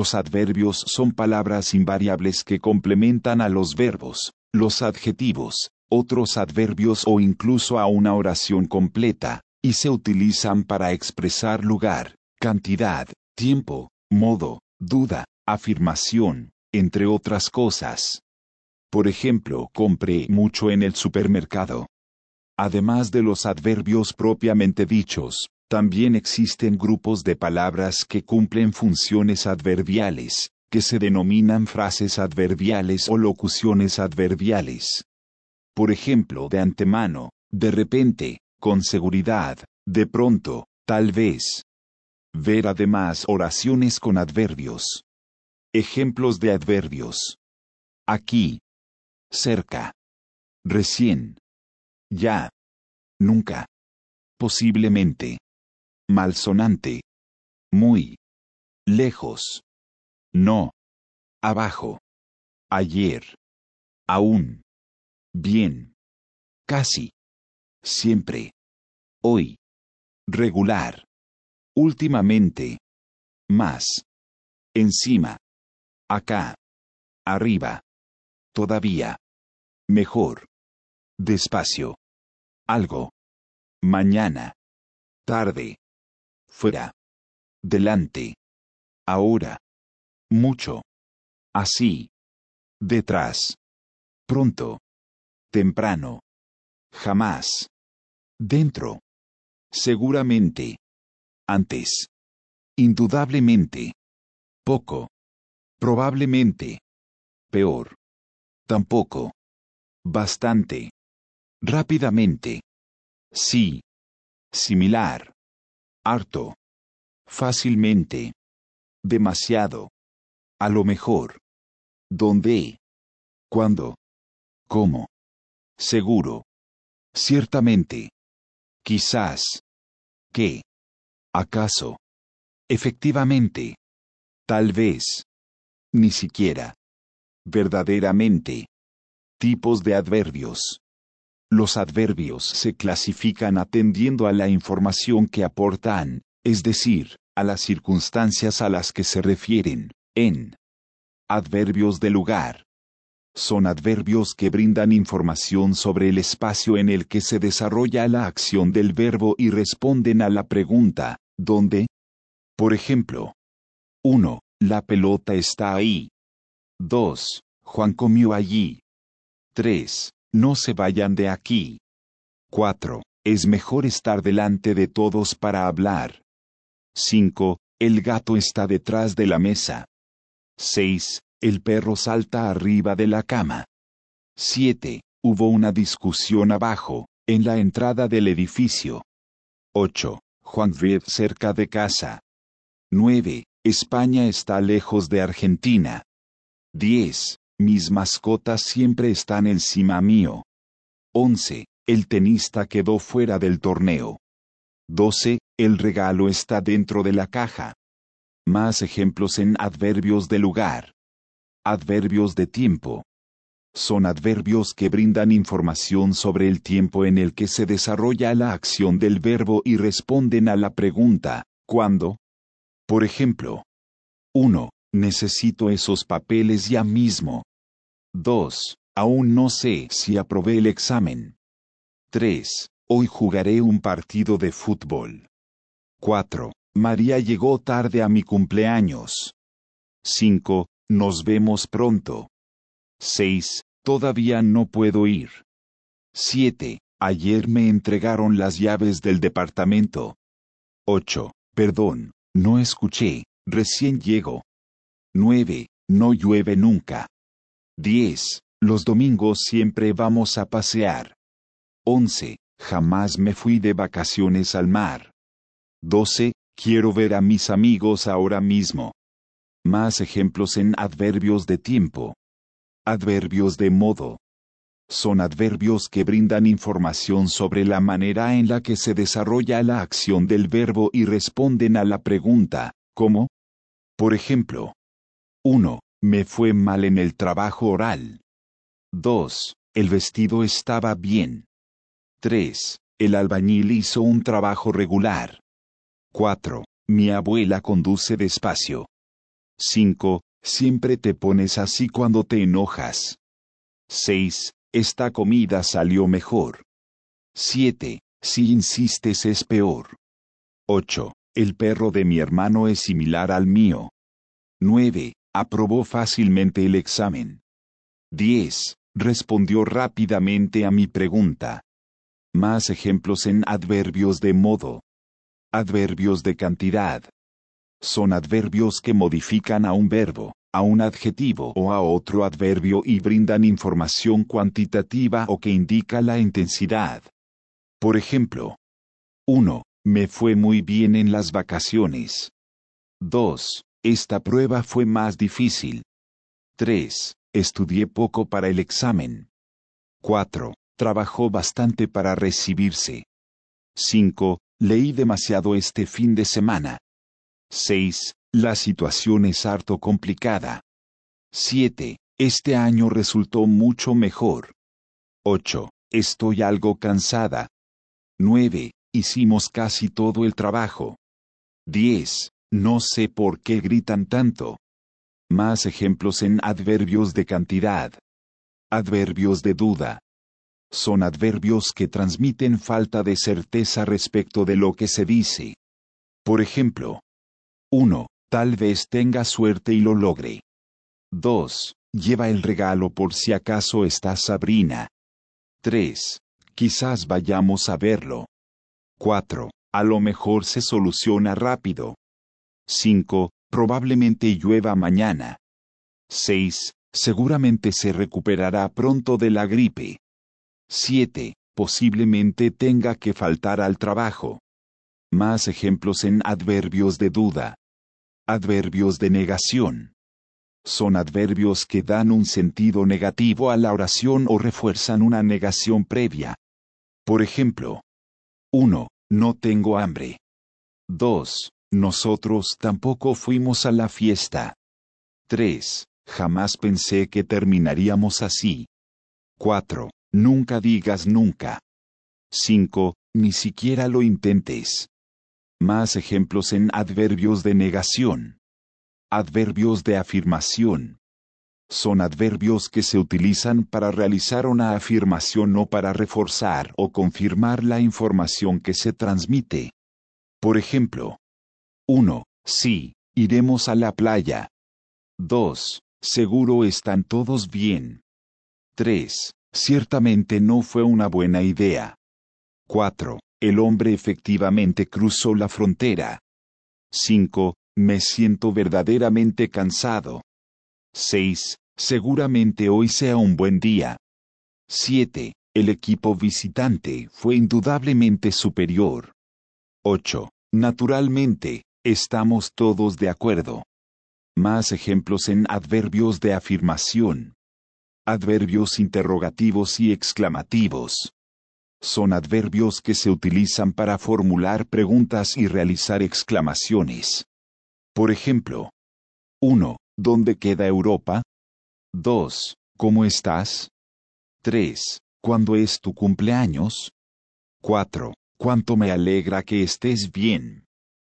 Los adverbios son palabras invariables que complementan a los verbos, los adjetivos, otros adverbios o incluso a una oración completa, y se utilizan para expresar lugar, cantidad, tiempo, modo, duda, afirmación, entre otras cosas. Por ejemplo, compré mucho en el supermercado. Además de los adverbios propiamente dichos, también existen grupos de palabras que cumplen funciones adverbiales, que se denominan frases adverbiales o locuciones adverbiales. Por ejemplo, de antemano, de repente, con seguridad, de pronto, tal vez. Ver además oraciones con adverbios. Ejemplos de adverbios. Aquí. Cerca. Recién. Ya. Nunca. Posiblemente. Malsonante. Muy. Lejos. No. Abajo. Ayer. Aún. Bien. Casi. Siempre. Hoy. Regular. Últimamente. Más. Encima. Acá. Arriba. Todavía. Mejor. Despacio. Algo. Mañana. Tarde. Fuera. Delante. Ahora. Mucho. Así. Detrás. Pronto. Temprano. Jamás. Dentro. Seguramente. Antes. Indudablemente. Poco. Probablemente. Peor. Tampoco. Bastante. Rápidamente. Sí. Similar. Harto. Fácilmente. Demasiado. A lo mejor. ¿Dónde? ¿Cuándo? ¿Cómo? Seguro. Ciertamente. Quizás. ¿Qué? ¿Acaso? Efectivamente. Tal vez. Ni siquiera. Verdaderamente. Tipos de adverbios. Los adverbios se clasifican atendiendo a la información que aportan, es decir, a las circunstancias a las que se refieren, en. Adverbios de lugar. Son adverbios que brindan información sobre el espacio en el que se desarrolla la acción del verbo y responden a la pregunta, ¿dónde? Por ejemplo, 1. La pelota está ahí. 2. Juan comió allí. 3. No se vayan de aquí. 4. Es mejor estar delante de todos para hablar. 5. El gato está detrás de la mesa. 6. El perro salta arriba de la cama. 7. Hubo una discusión abajo, en la entrada del edificio. 8. Juan vive cerca de casa. 9. España está lejos de Argentina. 10. Mis mascotas siempre están encima mío. 11. El tenista quedó fuera del torneo. 12. El regalo está dentro de la caja. Más ejemplos en adverbios de lugar. Adverbios de tiempo. Son adverbios que brindan información sobre el tiempo en el que se desarrolla la acción del verbo y responden a la pregunta, ¿cuándo? Por ejemplo, 1. Necesito esos papeles ya mismo. 2. Aún no sé si aprobé el examen. 3. Hoy jugaré un partido de fútbol. 4. María llegó tarde a mi cumpleaños. 5. Nos vemos pronto. 6. Todavía no puedo ir. 7. Ayer me entregaron las llaves del departamento. 8. Perdón, no escuché, recién llego. 9. No llueve nunca. 10. Los domingos siempre vamos a pasear. 11. Jamás me fui de vacaciones al mar. 12. Quiero ver a mis amigos ahora mismo. Más ejemplos en adverbios de tiempo. Adverbios de modo. Son adverbios que brindan información sobre la manera en la que se desarrolla la acción del verbo y responden a la pregunta, ¿cómo? Por ejemplo, 1. Me fue mal en el trabajo oral. 2. El vestido estaba bien. 3. El albañil hizo un trabajo regular. 4. Mi abuela conduce despacio. 5. Siempre te pones así cuando te enojas. 6. Esta comida salió mejor. 7. Si insistes es peor. 8. El perro de mi hermano es similar al mío. 9. Aprobó fácilmente el examen. 10. Respondió rápidamente a mi pregunta. Más ejemplos en adverbios de modo. Adverbios de cantidad. Son adverbios que modifican a un verbo, a un adjetivo o a otro adverbio y brindan información cuantitativa o que indica la intensidad. Por ejemplo, 1. Me fue muy bien en las vacaciones. 2. Esta prueba fue más difícil. 3. Estudié poco para el examen. 4. Trabajó bastante para recibirse. 5. Leí demasiado este fin de semana. 6. La situación es harto complicada. 7. Este año resultó mucho mejor. 8. Estoy algo cansada. 9. Hicimos casi todo el trabajo. 10. No sé por qué gritan tanto. Más ejemplos en adverbios de cantidad. Adverbios de duda. Son adverbios que transmiten falta de certeza respecto de lo que se dice. Por ejemplo, 1. Tal vez tenga suerte y lo logre. 2. Lleva el regalo por si acaso está Sabrina. 3. Quizás vayamos a verlo. 4. A lo mejor se soluciona rápido. 5. Probablemente llueva mañana. 6. Seguramente se recuperará pronto de la gripe. 7. Posiblemente tenga que faltar al trabajo. Más ejemplos en adverbios de duda. Adverbios de negación. Son adverbios que dan un sentido negativo a la oración o refuerzan una negación previa. Por ejemplo, 1. No tengo hambre. 2. Nosotros tampoco fuimos a la fiesta. 3. Jamás pensé que terminaríamos así. 4. Nunca digas nunca. 5. Ni siquiera lo intentes. Más ejemplos en adverbios de negación. Adverbios de afirmación. Son adverbios que se utilizan para realizar una afirmación o para reforzar o confirmar la información que se transmite. Por ejemplo, 1. Sí, iremos a la playa. 2. Seguro están todos bien. 3. Ciertamente no fue una buena idea. 4. El hombre efectivamente cruzó la frontera. 5. Me siento verdaderamente cansado. 6. Seguramente hoy sea un buen día. 7. El equipo visitante fue indudablemente superior. 8. Naturalmente, estamos todos de acuerdo. Más ejemplos en adverbios de afirmación. Adverbios interrogativos y exclamativos. Son adverbios que se utilizan para formular preguntas y realizar exclamaciones. Por ejemplo, 1. ¿Dónde queda Europa? 2. ¿Cómo estás? 3. ¿Cuándo es tu cumpleaños? 4. ¿Cuánto me alegra que estés bien?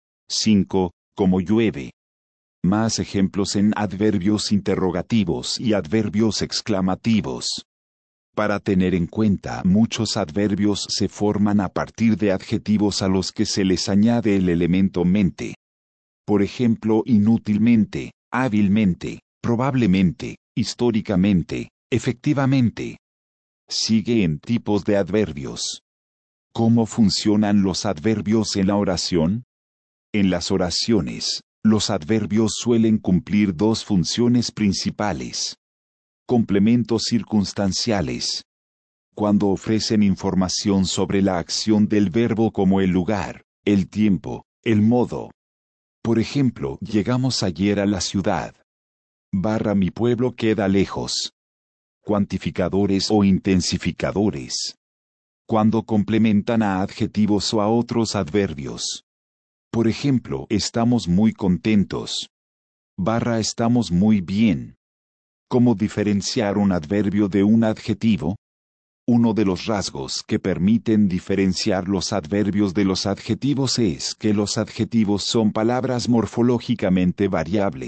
5. ¿Cómo llueve? Más ejemplos en adverbios interrogativos y adverbios exclamativos. Para tener en cuenta, muchos adverbios se forman a partir de adjetivos a los que se les añade el elemento mente. Por ejemplo, inútilmente, hábilmente, probablemente, históricamente, efectivamente. Sigue en tipos de adverbios. ¿Cómo funcionan los adverbios en la oración? En las oraciones, los adverbios suelen cumplir dos funciones principales. Complementos circunstanciales. Cuando ofrecen información sobre la acción del verbo como el lugar, el tiempo, el modo. Por ejemplo, llegamos ayer a la ciudad. Mi pueblo queda lejos. Cuantificadores o intensificadores. Cuando complementan a adjetivos o a otros adverbios. Por ejemplo, estamos muy contentos. Estamos muy bien. ¿Cómo diferenciar un adverbio de un adjetivo? Uno de los rasgos que permiten diferenciar los adverbios de los adjetivos es que los adjetivos son palabras morfológicamente variables,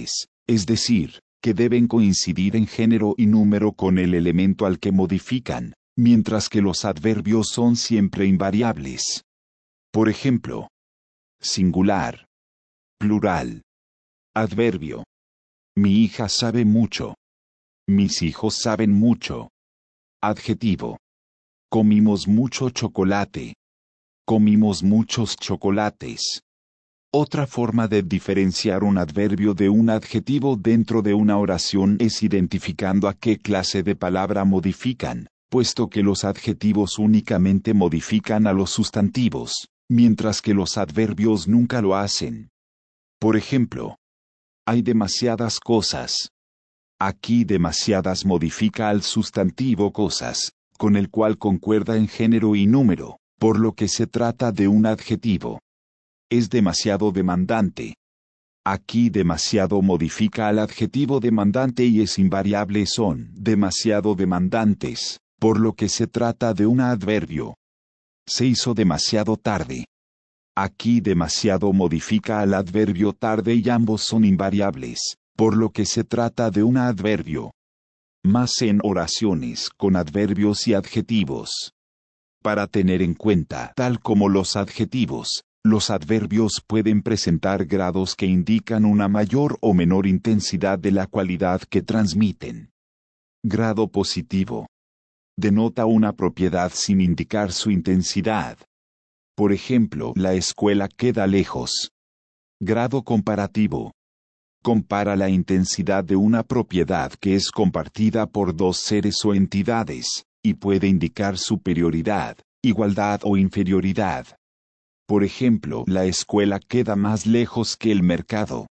Es decir, que deben coincidir en género y número con el elemento al que modifican, mientras que los adverbios son siempre invariables. Por ejemplo, singular, plural, adverbio. Mi hija sabe mucho. Mis hijos saben mucho. Adjetivo. Comimos mucho chocolate. Comimos muchos chocolates. Otra forma de diferenciar un adverbio de un adjetivo dentro de una oración es identificando a qué clase de palabra modifican, puesto que los adjetivos únicamente modifican a los sustantivos, mientras que los adverbios nunca lo hacen. Por ejemplo, hay demasiadas cosas. Aquí demasiadas modifica al sustantivo cosas, con el cual concuerda en género y número, por lo que se trata de un adjetivo. Es demasiado demandante. Aquí demasiado modifica al adjetivo demandante y es invariable son demasiado demandantes, por lo que se trata de un adverbio. Se hizo demasiado tarde. Aquí demasiado modifica al adverbio tarde y ambos son invariables, por lo que se trata de un adverbio. Más en oraciones con adverbios y adjetivos. Para tener en cuenta, tal como los adjetivos, los adverbios pueden presentar grados que indican una mayor o menor intensidad de la cualidad que transmiten. Grado positivo. Denota una propiedad sin indicar su intensidad. Por ejemplo, la escuela queda lejos. Grado comparativo. Compara la intensidad de una propiedad que es compartida por dos seres o entidades, y puede indicar superioridad, igualdad o inferioridad. Por ejemplo, la escuela queda más lejos que el mercado.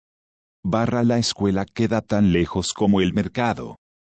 La escuela queda tan lejos como el mercado.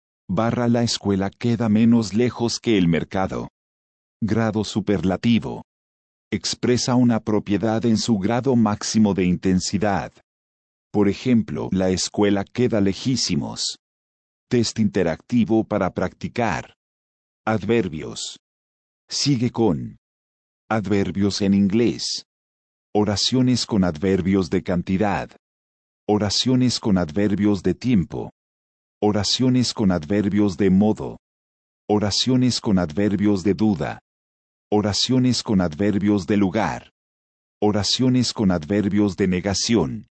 La escuela queda menos lejos que el mercado. Grado superlativo. Expresa una propiedad en su grado máximo de intensidad. Por ejemplo, la escuela queda lejísimos. Test interactivo para practicar. Adverbios. Sigue con adverbios en inglés. Oraciones con adverbios de cantidad. Oraciones con adverbios de tiempo. Oraciones con adverbios de modo. Oraciones con adverbios de duda. Oraciones con adverbios de lugar. Oraciones con adverbios de negación.